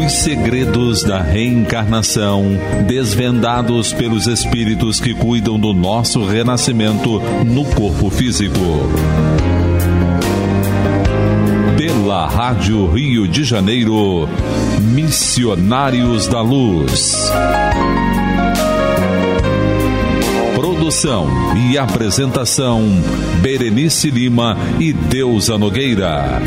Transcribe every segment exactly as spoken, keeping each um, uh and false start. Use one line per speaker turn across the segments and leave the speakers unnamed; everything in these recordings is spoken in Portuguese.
Os segredos da reencarnação, desvendados pelos espíritos que cuidam do nosso renascimento no corpo físico. Pela Rádio Rio de Janeiro, Missionários da Luz. Produção e apresentação, Berenice Lima e Deusa Nogueira.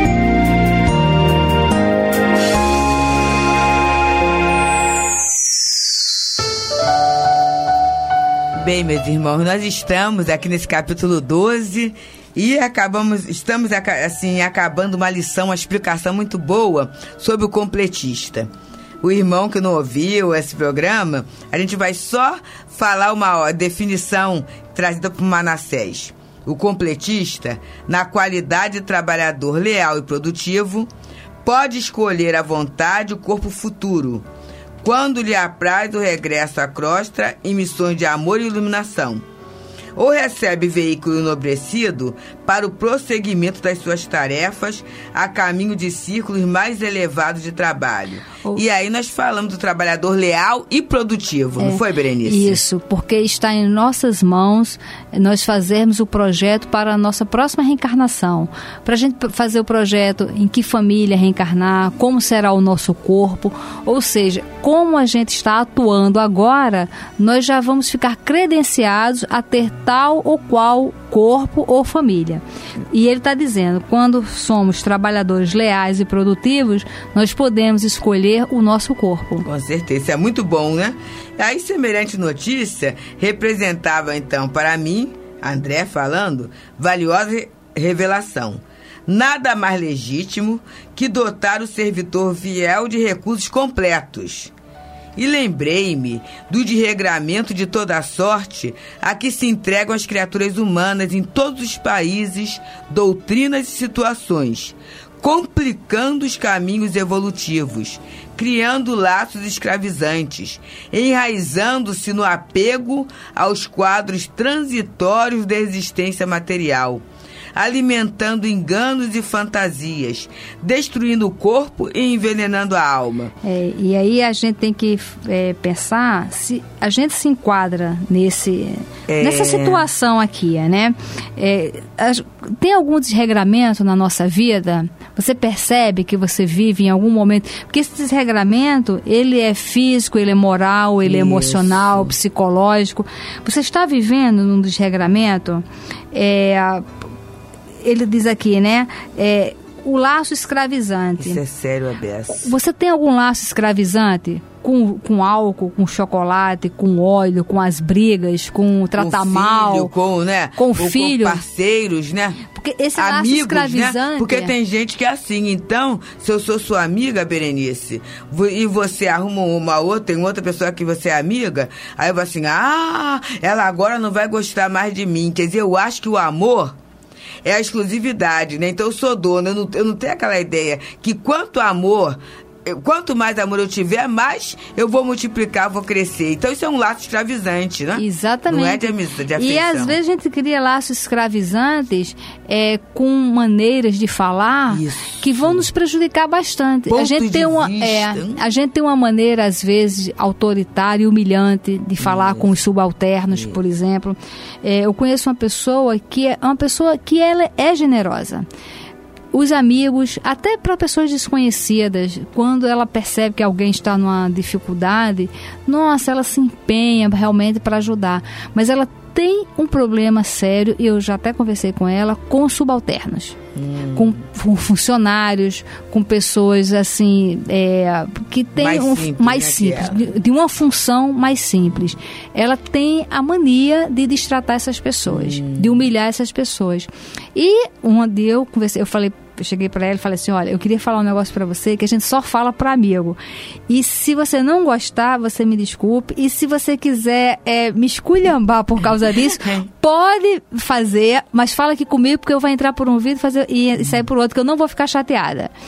Bem, meus irmãos, nós estamos aqui nesse capítulo doze e acabamos, estamos assim, acabando uma lição, uma explicação muito boa sobre o completista. O irmão que não ouviu esse programa, a gente vai só falar uma ó, definição trazida por Manassés. O completista, na qualidade de trabalhador leal e produtivo, pode escolher à vontade o corpo futuro, quando lhe apraz o regresso à crosta em missões de amor e iluminação, ou recebe veículo enobrecido para o prosseguimento das suas tarefas a caminho de círculos mais elevados de trabalho. Oh. E aí nós falamos do trabalhador leal e produtivo, é, não foi, Berenice?
Isso, porque está em nossas mãos nós fazermos o projeto para a nossa próxima reencarnação. Para a gente fazer o projeto em que família reencarnar, como será o nosso corpo, ou seja, como a gente está atuando agora, nós já vamos ficar credenciados a ter tal ou qual corpo ou família. E ele está dizendo, quando somos trabalhadores leais e produtivos, nós podemos escolher o nosso corpo.
Com certeza, isso é muito bom, né? Aí, semelhante notícia representava, então, para mim, André falando, valiosa revelação. Nada mais legítimo que dotar o servidor fiel de recursos completos. E lembrei-me do desregramento de toda a sorte a que se entregam as criaturas humanas em todos os países, doutrinas e situações, complicando os caminhos evolutivos, criando laços escravizantes, enraizando-se no apego aos quadros transitórios da existência material, alimentando enganos e fantasias, destruindo o corpo e envenenando a alma.
É, e aí a gente tem que é, pensar se a gente se enquadra nesse, é... nessa situação aqui, né? É, a, tem algum desregramento na nossa vida? Você percebe que você vive em algum momento? Porque esse desregramento, ele é físico, ele é moral, ele Isso. é emocional, psicológico. Você está vivendo num desregramento? É... Ele diz aqui, né? É, o laço escravizante.
Isso é sério, Abessa.
Você tem algum laço escravizante? Com, com álcool, com chocolate, com óleo, com as brigas, com tratar
com
mal.
Filho, com, né?
Com
Ou
filho.
Com parceiros, né?
Porque esse
Amigos,
laço escravizante...
Né? Porque tem gente que é assim. Então, se eu sou sua amiga, Berenice, e você arruma uma outra, tem outra pessoa que você é amiga, aí eu vou assim, ah, ela agora não vai gostar mais de mim. Quer dizer, eu acho que o amor é a exclusividade, né? Então eu sou dona, eu não, eu não tenho aquela ideia que quanto amor, quanto mais amor eu tiver, mais eu vou multiplicar, vou crescer. Então isso é um laço escravizante, né?
Exatamente.
Não é de amizade, de afeição.
E às vezes a gente cria laços escravizantes é, com maneiras de falar Isso. que vão nos prejudicar bastante.
Ponto
a gente tem uma, é, a gente tem uma maneira às vezes autoritária e humilhante de falar Isso. com os subalternos, Isso. por exemplo. É, eu conheço uma pessoa que é uma pessoa que ela é generosa. Os amigos, até para pessoas desconhecidas, quando ela percebe que alguém está numa dificuldade, nossa, ela se empenha realmente para ajudar. Mas ela tem um problema sério, e eu já até conversei com ela, com subalternos. Hum. Com, com funcionários, com pessoas assim, é, que tem
mais
um,
simples,
mais
né,
simples de, de uma função mais simples. Ela tem a mania de destratar essas pessoas, hum. de humilhar essas pessoas. E um dia eu conversei, eu falei, eu cheguei para ela e falei assim, olha, eu queria falar um negócio para você que a gente só fala para amigo. E se você não gostar, você me desculpe. E se você quiser é, me esculhambar por causa disso, pode fazer, mas fala aqui comigo porque eu vou entrar por um vídeo fazer, e sair por outro, que eu não vou ficar chateada.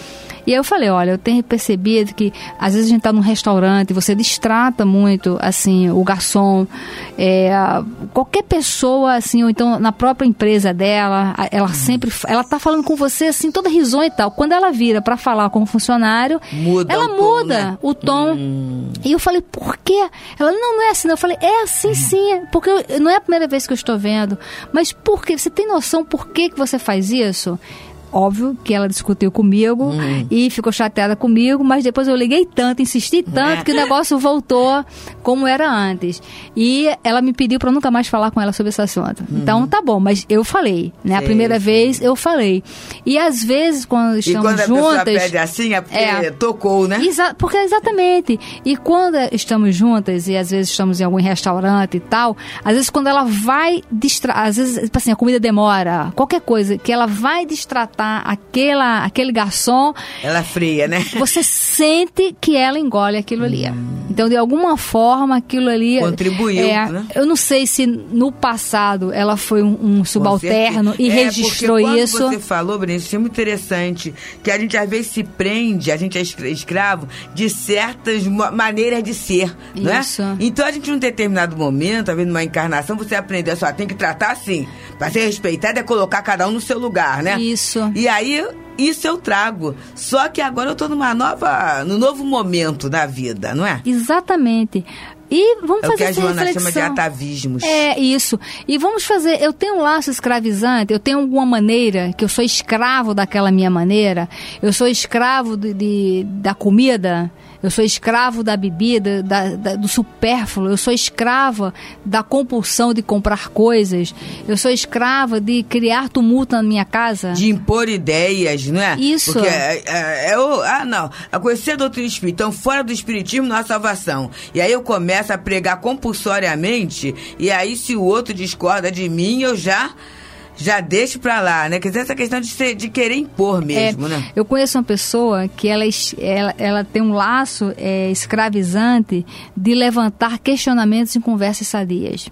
E aí eu falei, olha, eu tenho percebido que às vezes a gente está num restaurante, você distrata muito, assim, o garçom, é, qualquer pessoa, assim, ou então na própria empresa dela, ela sempre, ela tá falando com você, assim, toda risonha e tal. Quando ela vira para falar com o funcionário, muda ela o muda tom, né? o tom. Hum. E eu falei, por quê? Ela, não, não é assim. Eu falei, é assim, hum. sim, porque eu, não é a primeira vez que eu estou vendo. Mas por quê? Você tem noção por que, que você faz isso? Óbvio que ela discutiu comigo hum. e ficou chateada comigo, mas depois eu liguei tanto, insisti tanto, que o negócio voltou como era antes. E ela me pediu para nunca mais falar com ela sobre esse assunto. Hum. Então, tá bom, mas eu falei, né? Sim, a primeira sim. vez eu falei. E às vezes, quando estamos juntas... E quando juntas, a pessoa pede
assim, é porque é, tocou, né?
Exa- porque exatamente. E quando estamos juntas, e às vezes estamos em algum restaurante e tal, às vezes quando ela vai distratar, às vezes, tipo assim, a comida demora, qualquer coisa, que ela vai distratar Aquela, aquele garçom,
ela fria, né?
Você sente que ela engole aquilo ali. Hum. Então, de alguma forma, aquilo ali
contribuiu,
é,
né?
Eu não sei se no passado ela foi um, um subalterno e
é,
registrou
quando
isso.
Você falou, Breno, isso é muito interessante, que a gente às vezes se prende, a gente é escravo de certas maneiras de ser, não
isso.
é? Então, a gente, num determinado momento, às vezes numa encarnação, você aprendeu só, tem que tratar assim, para ser respeitado é colocar cada um no seu lugar, né?
Isso.
E aí, isso eu trago. Só que agora eu estou numa nova, num novo momento da vida, não é?
Exatamente. E vamos
é
fazer
o que a
essa
Joana
reflexão.
chama de atavismos.
É, isso. E vamos fazer... Eu tenho um laço escravizante, eu tenho alguma maneira que eu sou escravo daquela minha maneira, eu sou escravo de, de, da comida, eu sou escravo da bebida, da, da, do supérfluo, eu sou escrava da compulsão de comprar coisas, eu sou escrava de criar tumulto na minha casa.
De impor ideias, não é?
Isso.
Porque é, é, é o... Ah, não. A conhecer a doutrina espírita, então fora do espiritismo não há salvação. E aí eu começo a pregar compulsoriamente, e aí se o outro discorda de mim, eu já... já deixo pra lá, né? Quer dizer, essa questão de, ser, de querer impor mesmo, é, né?
Eu conheço uma pessoa que ela, ela, ela tem um laço é, escravizante de levantar questionamentos em conversas sadias.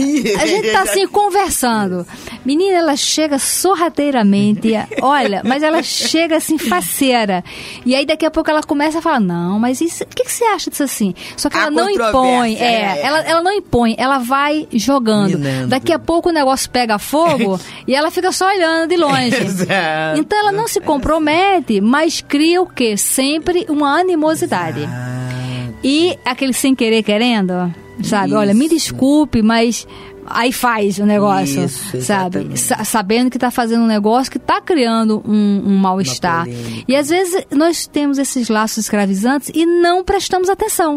A gente tá assim, conversando. Menina, ela chega sorrateiramente, olha, mas ela chega assim, faceira. E aí daqui a pouco ela começa a falar, não, mas isso, o que, que você acha disso assim? Só que a ela não impõe, é, é. Ela, ela não impõe, ela vai jogando. Minando. Daqui a pouco o negócio pega fogo... E ela fica só olhando de longe.
Exato.
Então ela não se compromete, mas cria o quê? Sempre uma animosidade.
Exato.
E aquele sem querer querendo, sabe?
Isso.
Olha, me desculpe, mas... Aí faz o negócio,
Isso,
sabe? S- sabendo que está fazendo um negócio que está criando um, um mal-estar. E às vezes nós temos esses laços escravizantes e não prestamos atenção.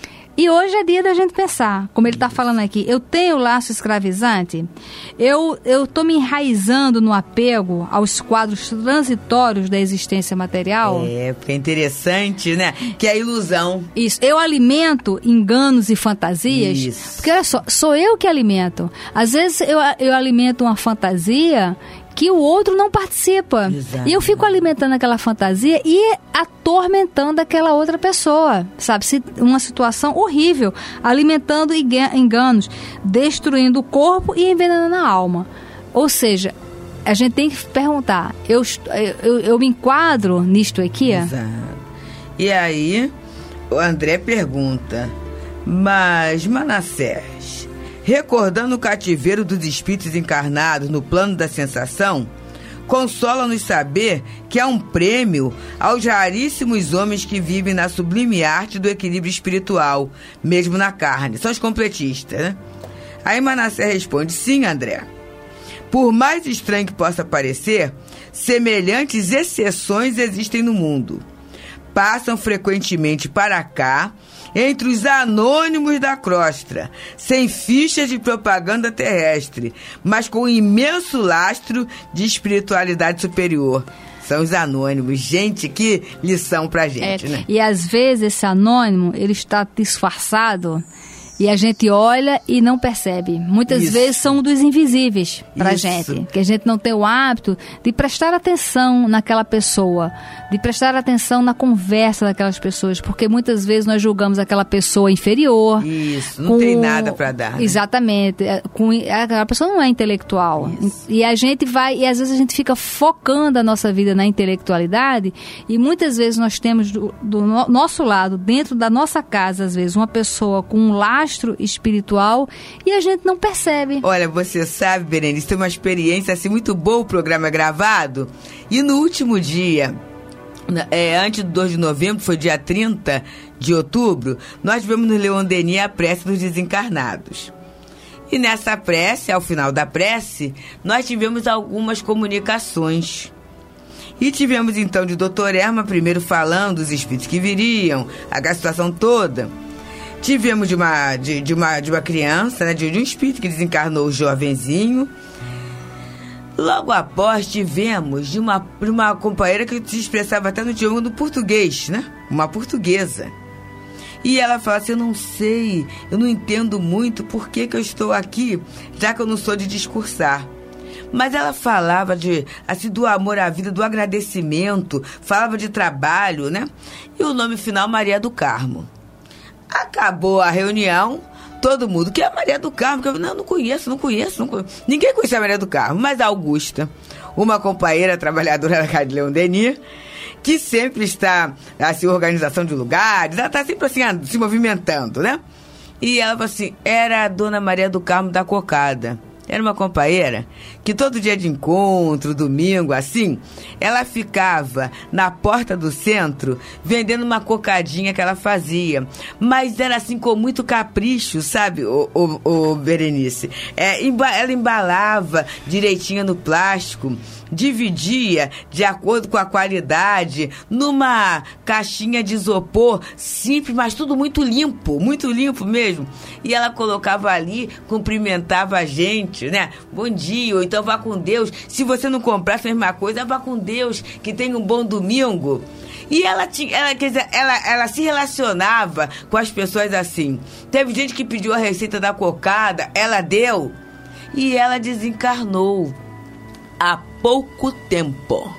E hoje é dia da gente pensar, como ele está falando aqui, eu tenho laço escravizante, eu estou me enraizando no apego aos quadros transitórios da existência material.
É, porque é interessante, né? Que é a ilusão.
Isso, eu alimento enganos e fantasias,
Isso.
Porque olha só, sou eu que alimento. Às vezes eu, eu alimento uma fantasia que o outro não participa.
Exato.
E eu fico alimentando aquela fantasia e atormentando aquela outra pessoa, sabe? Uma situação horrível, alimentando enganos, destruindo o corpo e envenenando a alma. Ou seja, a gente tem que perguntar, eu, eu, eu me enquadro nisto aqui?
Exato. E aí, o André pergunta, mas Manassés, recordando o cativeiro dos espíritos encarnados no plano da sensação, consola-nos saber que há um prêmio aos raríssimos homens que vivem na sublime arte do equilíbrio espiritual, mesmo na carne. São os completistas, né? Aí Manassés responde, sim, André. Por mais estranho que possa parecer, semelhantes exceções existem no mundo. Passam frequentemente para cá, entre os anônimos da crostra, sem fichas de propaganda terrestre, mas com um imenso lastro de espiritualidade superior. São os anônimos. Gente, que lição pra gente,
é,
né?
E às vezes esse anônimo, ele está disfarçado E a gente olha e não percebe. Muitas
Isso.
vezes são dos invisíveis pra
Isso.
gente. Que a gente não tem o hábito de prestar atenção naquela pessoa, de prestar atenção na conversa daquelas pessoas, porque muitas vezes nós julgamos aquela pessoa inferior.
Isso, não
com...
tem nada para dar. Né?
Exatamente. Com... Aquela pessoa não é intelectual. Isso. E a gente vai, e às vezes a gente fica focando a nossa vida na intelectualidade, e muitas vezes nós temos do, do no... nosso lado, dentro da nossa casa, às vezes, uma pessoa com um lastro espiritual e a gente não percebe.
Olha, você sabe, Berenice, tem uma experiência assim muito boa o programa gravado, e no último dia, é, antes do dois de novembro, foi dia trinta de outubro, nós tivemos no Leon Denis a prece dos desencarnados. E nessa prece, ao final da prece, nós tivemos algumas comunicações. E tivemos então de doutor Erma primeiro falando dos espíritos que viriam, a situação toda. Tivemos de uma, de, de uma, de uma criança, né, de, de um espírito que desencarnou jovenzinho. Logo após tivemos de uma, de uma companheira que se expressava até no idioma do português, né? Uma portuguesa. E ela fala assim, eu não sei, eu não entendo muito por que, que eu estou aqui, já que eu não sou de discursar. Mas ela falava de, assim, do amor à vida, do agradecimento, falava de trabalho, né? E o nome final, Maria do Carmo. Acabou a reunião, todo mundo, que é a Maria do Carmo? Eu, não, não conheço, não conheço, não conheço. Ninguém conhecia a Maria do Carmo, mas a Augusta, uma companheira trabalhadora da Casa de Leon Denis, que sempre está, assim, organização de lugares, ela está sempre assim, se movimentando, né? E ela falou assim, era a Dona Maria do Carmo da Cocada. Era uma companheira que todo dia de encontro, domingo, assim, ela ficava na porta do centro vendendo uma cocadinha que ela fazia. Mas era assim com muito capricho, sabe, o, o, o Berenice? É, ela embalava direitinho no plástico, dividia de acordo com a qualidade numa caixinha de isopor simples, mas tudo muito limpo, muito limpo mesmo. E ela colocava ali, cumprimentava a gente, né? Bom dia, ou então vá com Deus. Se você não comprasse a mesma coisa, vá com Deus, que tenha um bom domingo. E ela, tinha, ela, quer dizer, ela, ela se relacionava com as pessoas assim. Teve gente que pediu a receita da cocada, ela deu, e ela desencarnou há pouco tempo.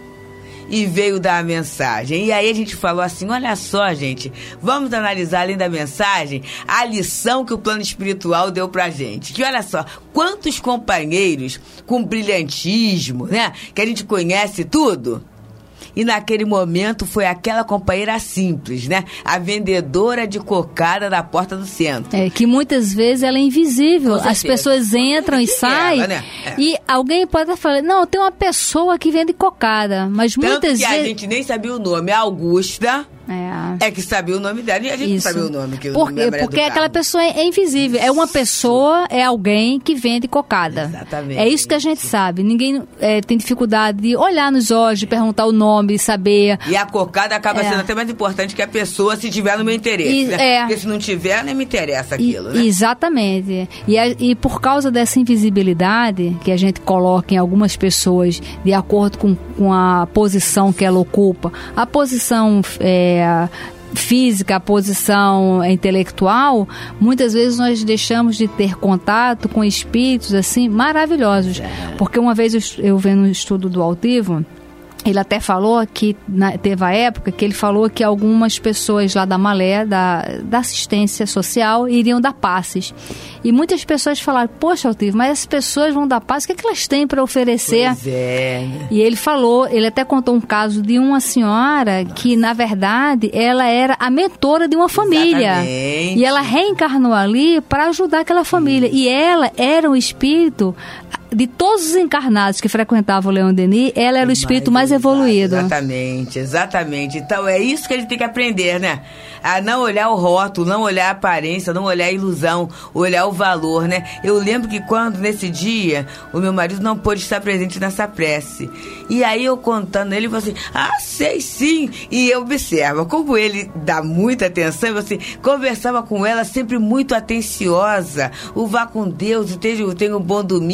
E veio dar a mensagem. E aí a gente falou assim, olha só, gente, vamos analisar, além da mensagem, a lição que o plano espiritual deu pra gente. Que olha só, quantos companheiros com brilhantismo, né? Que a gente conhece tudo. E naquele momento foi aquela companheira simples, né? A vendedora de cocada da porta do centro.
É, que muitas vezes ela é invisível. As pessoas entram e saem. Ela, né? É. E alguém pode até falar, não, tem uma pessoa que vende cocada. Mas
Tanto
muitas
que
vezes...
a gente nem sabia o nome. A Augusta... É. é que sabia o nome dela e a gente Isso. não sabia o nome. Que
porque
o nome
porque aquela pessoa é invisível. Isso. É uma pessoa, é alguém que vende cocada.
Exatamente.
É isso que a gente sabe. Ninguém é, tem dificuldade de olhar nos olhos, de perguntar o nome, saber.
E a cocada acaba é. sendo até mais importante que a pessoa se tiver no meu interesse. E, né? é. Porque se não tiver, nem me interessa aquilo,
e,
né?
Exatamente. E, a, e por causa dessa invisibilidade que a gente coloca em algumas pessoas de acordo com, com a posição que ela ocupa, a posição... É, física, a posição intelectual, muitas vezes nós deixamos de ter contato com espíritos assim maravilhosos. Porque uma vez eu, eu vendo um estudo do Altivo, ele até falou que, na, teve a época que ele falou que algumas pessoas lá da Malé, da, da assistência social, iriam dar passes. E muitas pessoas falaram, poxa, Altivo, mas essas pessoas vão dar passes, o que, é que elas têm para oferecer?
Pois é.
E ele falou, ele até contou um caso de uma senhora Nossa. que, na verdade, ela era a mentora de uma família.
Exatamente.
E ela reencarnou ali para ajudar aquela família. Isso. E ela era um espírito... De todos os encarnados que frequentavam o Leon Denis, ela era o espírito mais, mais evoluído.
Exatamente, exatamente. Então é isso que a gente tem que aprender, né? A não olhar o rótulo, não olhar a aparência, não olhar a ilusão, olhar o valor, né? Eu lembro que quando, nesse dia, o meu marido não pôde estar presente nessa prece. E aí eu contando, ele falou assim, ah, sei sim. E eu observo, como ele dá muita atenção, você conversava com ela sempre muito atenciosa. O vá com Deus, tenha um bom domingo,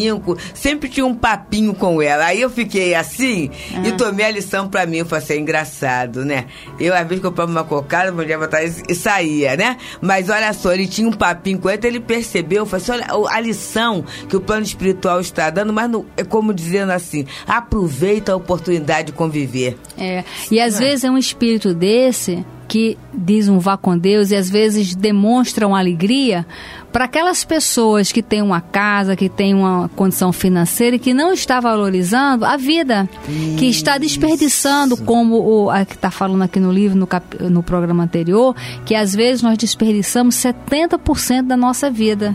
sempre tinha um papinho com ela. Aí eu fiquei assim ah. e tomei a lição pra mim. Eu falei assim, é engraçado, né? Eu, às vezes, comprava uma cocada, podia botar e saía, né? Mas olha só, ele tinha um papinho com ela, então ele percebeu, eu falei assim, olha a lição que o plano espiritual está dando, mas não, é como dizendo assim, aproveita a oportunidade de conviver.
É, e às não. vezes é um espírito desse que diz um vá com Deus e às vezes demonstram alegria para aquelas pessoas que têm uma casa, que têm uma condição financeira e que não está valorizando a vida, Isso. que está desperdiçando, como o a que está falando aqui no livro, no, cap, no programa anterior, que às vezes nós desperdiçamos setenta por cento da nossa vida.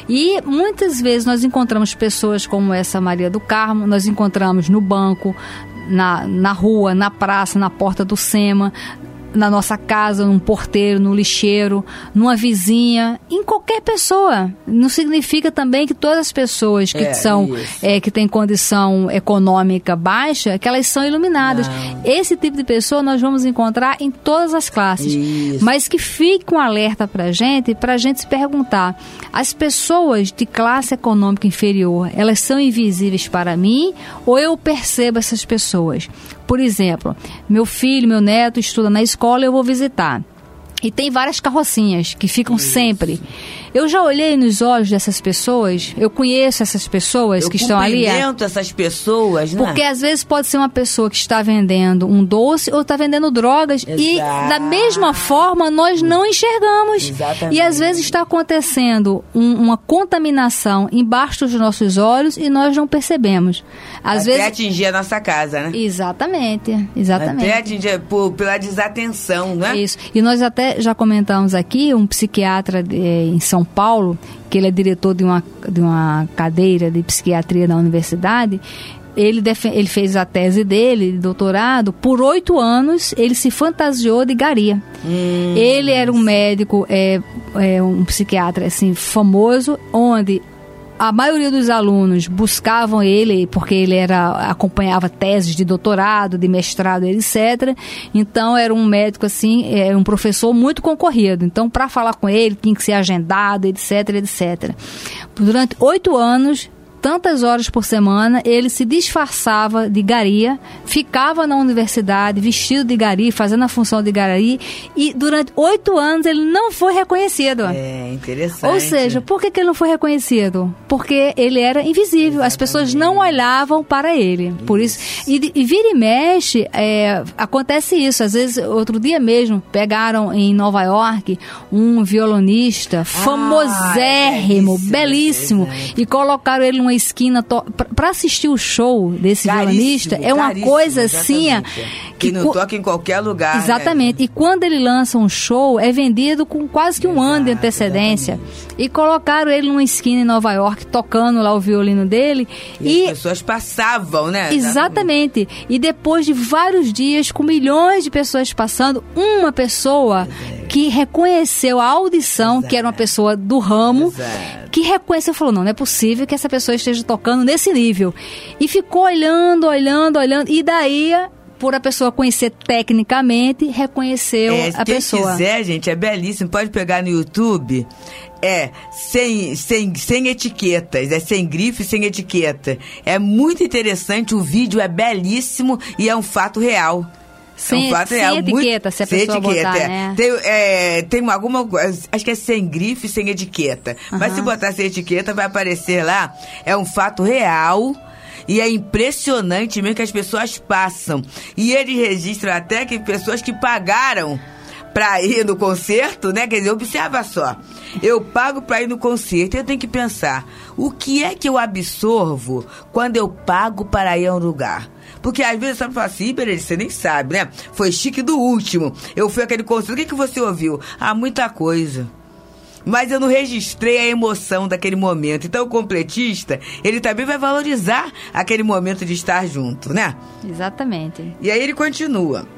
E muitas vezes nós encontramos pessoas como essa Maria do Carmo, nós encontramos no banco, na, na rua, na praça, na porta do SEMA, na nossa casa, num porteiro, no lixeiro, numa vizinha, em qualquer pessoa. Não significa também que todas as pessoas que, é, são, é, que têm condição econômica baixa, que elas são iluminadas. Não. Esse tipo de pessoa nós vamos encontrar em todas as classes. Isso. Mas que fique um alerta para a gente, para a gente se perguntar, as pessoas de classe econômica inferior, elas são invisíveis para mim ou eu percebo essas pessoas? Por exemplo, meu filho, meu neto estuda na escola, eu vou visitar. E tem várias carrocinhas que ficam Isso. sempre. Eu já olhei nos olhos dessas pessoas, eu conheço essas pessoas eu que estão ali. Eu
cumprimento essas pessoas, né?
Porque às vezes pode ser uma pessoa que está vendendo um doce ou está vendendo drogas. Exato. E da mesma forma nós não enxergamos.
Exatamente.
E às vezes está acontecendo um, uma contaminação embaixo dos nossos olhos e nós não percebemos. Às
Até
vezes
atingir a nossa casa, né?
Exatamente, exatamente.
Até atingir por, pela desatenção, né?
Isso. E nós até já comentamos aqui, um psiquiatra é, em São Paulo, que ele é diretor de uma, de uma cadeira de psiquiatria na universidade, ele, def- ele fez a tese dele, de doutorado, por oito anos ele se fantasiou de Garia. Hum, ele era um médico, é, é, um psiquiatra assim, famoso, onde a maioria dos alunos buscavam ele, porque ele era, acompanhava teses de doutorado, de mestrado, etcétera. Então, era um médico, assim, é, um professor muito concorrido. Então, para falar com ele, tinha que ser agendado, etc, etcétera. Durante oito anos, tantas horas por semana, ele se disfarçava de Garia, ficava na universidade vestido de Gari, fazendo a função de Gari, e durante oito anos ele não foi reconhecido.
É, interessante.
Ou seja, por que, que ele não foi reconhecido? Porque ele era invisível, Exatamente. As pessoas não olhavam para ele. Isso. Por isso, e, e vira e mexe, é, acontece isso. Às vezes, outro dia mesmo, pegaram em Nova York um violonista ah, famosérrimo, é belíssimo, é e colocaram ele numa esquina to... para assistir o show desse caríssimo, violonista. É uma coisa assim
que, que não toca em qualquer lugar.
Exatamente. Né? E quando ele lança um show, é vendido com quase que um Exato, ano de antecedência. Exatamente. E colocaram ele numa esquina em Nova York, tocando lá o violino dele.
E, e... as pessoas passavam, né?
Exatamente. Exatamente. E depois de vários dias, com milhões de pessoas passando, uma pessoa Exato. Que reconheceu a audição, Exato. Que era uma pessoa do ramo, Exato. Que reconheceu e falou, não, não é possível que essa pessoa esteja tocando nesse nível. E ficou olhando, olhando, olhando, e daí, por a pessoa conhecer tecnicamente, reconheceu
é,
a
quem
pessoa.
Quem quiser, gente, é belíssimo, pode pegar no YouTube, é, sem, sem, sem etiquetas, é sem grife, sem etiqueta. É muito interessante, o vídeo é belíssimo e é um fato real.
Sem,
é um fato
sem
real,
etiqueta,
muito,
se a pessoa
etiqueta,
botar,
é.
né?
Tem, é, tem alguma coisa, acho que é sem grife, sem etiqueta. Uhum. Mas se botar sem etiqueta, vai aparecer lá, é um fato real. E é impressionante mesmo que as pessoas passam. E eles registram até que pessoas que pagaram para ir no concerto, né? Quer dizer, observa só. Eu pago para ir no concerto e eu tenho que pensar, o que é que eu absorvo quando eu pago para ir a um lugar? Porque às vezes você fala assim, Berenice, você nem sabe, né? Foi chique do último. Eu fui àquele concerto, o que, que você ouviu? Ah, muita coisa. Mas eu não registrei a emoção daquele momento. Então o completista, ele também vai valorizar aquele momento de estar junto, né?
Exatamente.
E aí ele continua.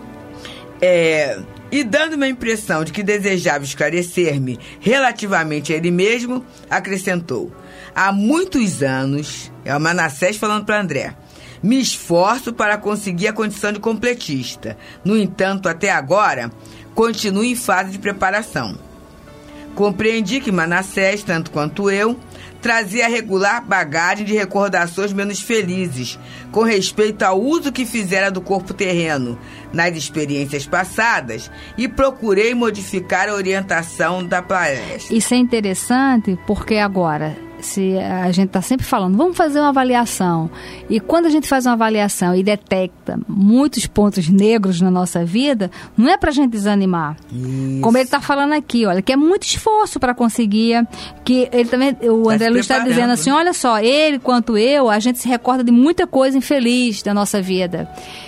É, e dando-me a impressão de que desejava esclarecer-me relativamente a ele mesmo, acrescentou, há muitos anos, é o Manassés falando para André, me esforço para conseguir a condição de completista. No entanto, até agora, continuo em fase de preparação. Compreendi que Manassés, tanto quanto eu, trazia regular bagagem de recordações menos felizes, com respeito ao uso que fizera do corpo terreno nas experiências passadas, e procurei modificar a orientação da palestra.
Isso é interessante porque agora, se a gente está sempre falando, vamos fazer uma avaliação, e quando a gente faz uma avaliação e detecta muitos pontos negros na nossa vida, não é para a gente desanimar. Isso. Como ele está falando aqui, olha, que é muito esforço para conseguir, que ele também, o
tá
André Luiz está dizendo assim, olha só, ele quanto eu, a gente se recorda de muita coisa infeliz da nossa vida.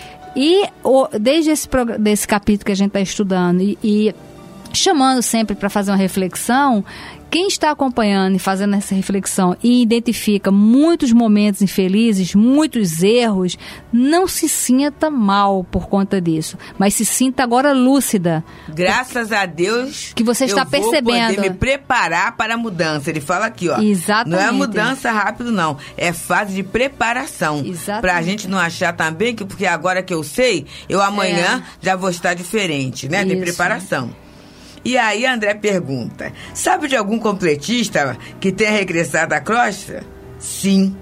E o, desde esse, desse capítulo que a gente está estudando e, e chamando sempre para fazer uma reflexão, quem está acompanhando e fazendo essa reflexão e identifica muitos momentos infelizes, muitos erros, não se sinta mal por conta disso, mas se sinta agora lúcida.
Graças a Deus
que você está
eu vou
percebendo.
Poder me preparar para a mudança. Ele fala aqui, ó.
Exatamente.
Não é mudança rápido, não. É fase de preparação.
Exatamente.
Para a gente não achar também que porque agora que eu sei, eu amanhã é. já vou estar diferente, né? De preparação. E aí André pergunta, sabe de algum completista que tenha regressado à crosta? Sim.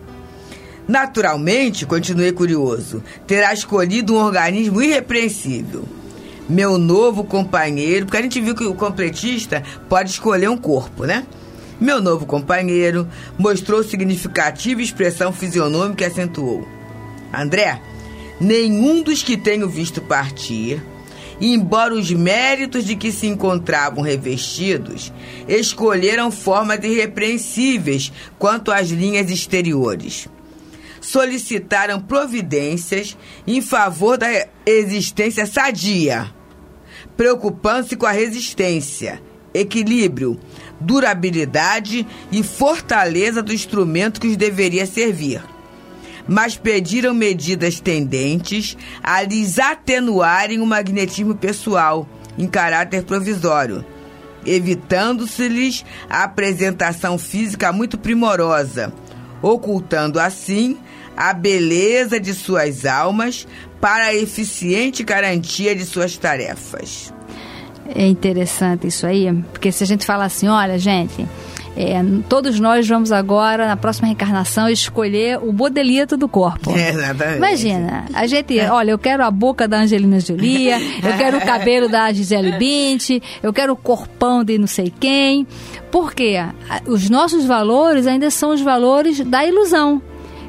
Naturalmente, continuei curioso, terá escolhido um organismo irrepreensível. Meu novo companheiro, porque a gente viu que o completista pode escolher um corpo, né? Meu novo companheiro mostrou significativa expressão fisionômica e acentuou. André, nenhum dos que tenho visto partir, embora os méritos de que se encontravam revestidos, escolheram formas irrepreensíveis quanto às linhas exteriores. Solicitaram providências em favor da existência sadia, preocupando-se com a resistência, equilíbrio, durabilidade e fortaleza do instrumento que os deveria servir. Mas pediram medidas tendentes a lhes atenuarem o magnetismo pessoal em caráter provisório, evitando-se-lhes a apresentação física muito primorosa, ocultando assim a beleza de suas almas para a eficiente garantia de suas tarefas.
É interessante isso aí, porque se a gente fala assim, olha, gente... É, todos nós vamos agora, na próxima reencarnação, escolher o modelito do corpo.
É, exatamente.
Imagina, a gente, olha, eu quero a boca da Angelina Jolie, eu quero o cabelo da Gisele Bündchen, eu quero o corpão de não sei quem. Por quê? Os nossos valores ainda são os valores da ilusão,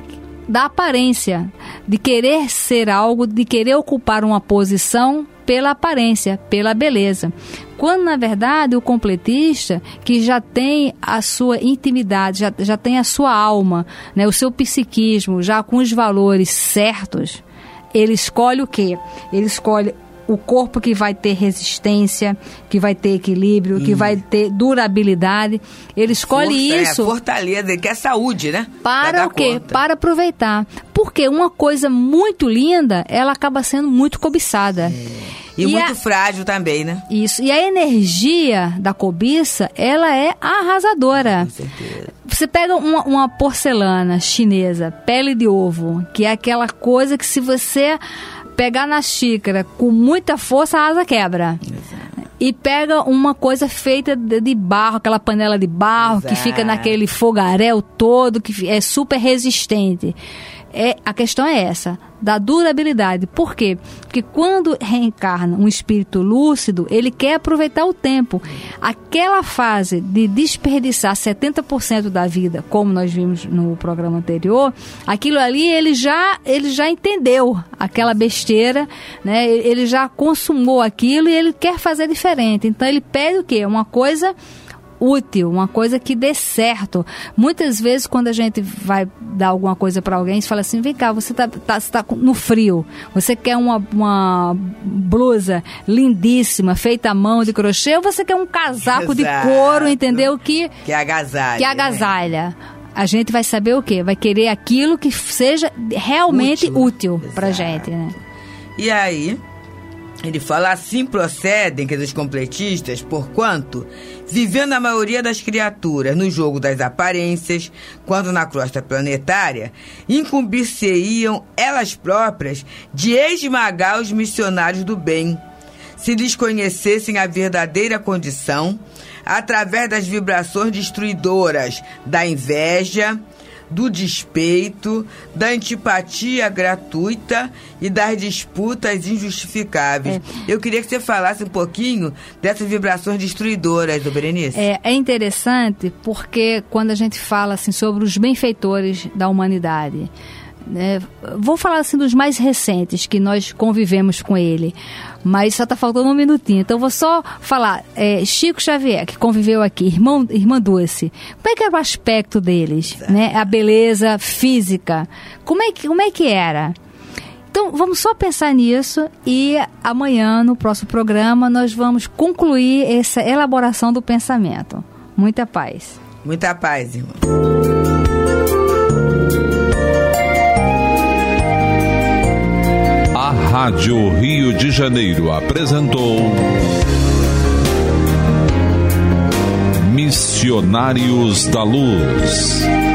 da aparência, de querer ser algo, de querer ocupar uma posição pela aparência, pela beleza. Quando, na verdade, o completista, que já tem a sua intimidade, já, já tem a sua alma, né, o seu psiquismo, já com os valores certos, ele escolhe o quê? Ele escolhe o corpo que vai ter resistência, que vai ter equilíbrio, hum. que vai ter durabilidade. Ele escolhe
Força,
isso...
É, fortaleza, que é saúde, né?
Para o quê? Conta. Para aproveitar. Porque uma coisa muito linda, ela acaba sendo muito cobiçada.
É. E, e muito a... frágil também, né?
Isso. E a energia da cobiça, ela é arrasadora.
Com certeza.
Você pega uma, uma porcelana chinesa, pele de ovo, que é aquela coisa que se você pegar na xícara com muita força, a asa quebra. Exato. E pega uma coisa feita de, de barro, aquela panela de barro, exato, que fica naquele fogaréu todo, que é super resistente. É, a questão é essa, da durabilidade. Por quê? Porque quando reencarna um espírito lúcido, ele quer aproveitar o tempo. Aquela fase de desperdiçar setenta por cento da vida, como nós vimos no programa anterior, aquilo ali ele já, ele já entendeu aquela besteira, né? Ele já consumou aquilo e ele quer fazer diferente. Então ele pede o quê? Uma coisa útil, uma coisa que dê certo. Muitas vezes, quando a gente vai dar alguma coisa para alguém, a gente fala assim, vem cá, você tá, tá, você tá no frio, você quer uma, uma blusa lindíssima, feita à mão de crochê, ou você quer um casaco exato, de couro, entendeu? Que,
que agasalha.
Que agasalha. Né? A gente vai saber o quê? Vai querer aquilo que seja realmente útil, útil pra gente, né?
E aí... Ele fala, assim procedem que os completistas, porquanto, vivendo a maioria das criaturas no jogo das aparências, quando na crosta planetária, incumbir-se-iam elas próprias de esmagar os missionários do bem, se lhes conhecessem a verdadeira condição, através das vibrações destruidoras da inveja, do despeito, da antipatia gratuita e das disputas injustificáveis. É. Eu queria que você falasse um pouquinho dessas vibrações destruidoras, do Berenice.
É, é interessante porque quando a gente fala assim, sobre os benfeitores da humanidade, né, vou falar assim dos mais recentes, que nós convivemos com ele, mas só está faltando um minutinho, então vou só falar. é, Chico Xavier, que conviveu aqui, irmão, irmã Dulce, como é que era o aspecto deles, né? A beleza física, como é que, como é que era? Então vamos só pensar nisso, e amanhã no próximo programa nós vamos concluir essa elaboração do pensamento. Muita paz.
Muita paz, irmão.
A Rádio Rio de Janeiro apresentou Missionários da Luz.